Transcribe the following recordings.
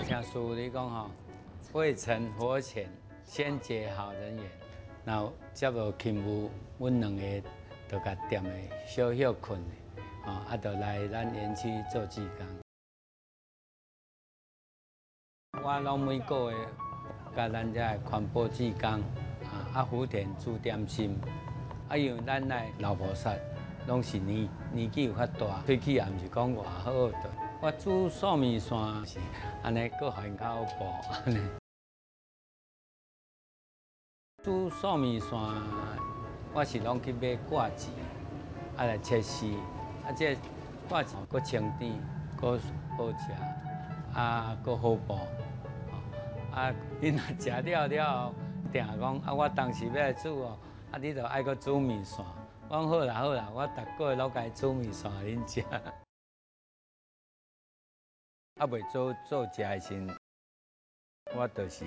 听师傅你讲吼，未成佛前，先结好人缘。然后接落勤务，阮两个就甲店的小休困的，就来咱园区做志工。我拢每个月甲咱遮环保志工，福田煮点心，因为咱来老菩萨拢是年纪有较大，吹气也毋是讲偌好的。我煮寿面线是安尼，搁互因较好补安尼。煮寿面线，我是拢去买挂子，来切丝，这挂子搁清甜，搁好食，搁好补。因若食了后，定讲我当时要来煮哦，你着爱搁煮面线。我讲好啦好啦，我逐个月拢家煮面线互恁食。未做食的时，我就是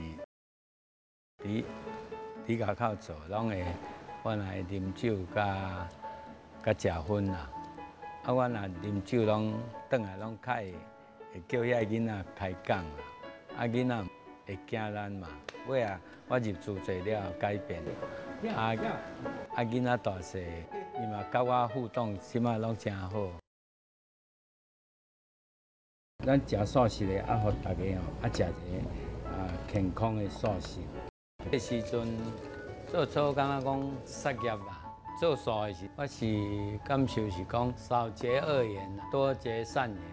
伫外口做，拢会我若会啉酒甲食薰啦。我若啉酒，拢转来拢较会叫遐囡仔开讲啦。囡仔会惊咱嘛。尾我入厝做了改变。囡仔大细，伊嘛甲我互动，即马拢真好。咱食素食的，互大家食一个健康的素食。迄时阵做错，感觉讲失业啦。做素的时，我是感受是讲少结恶缘，多结善缘。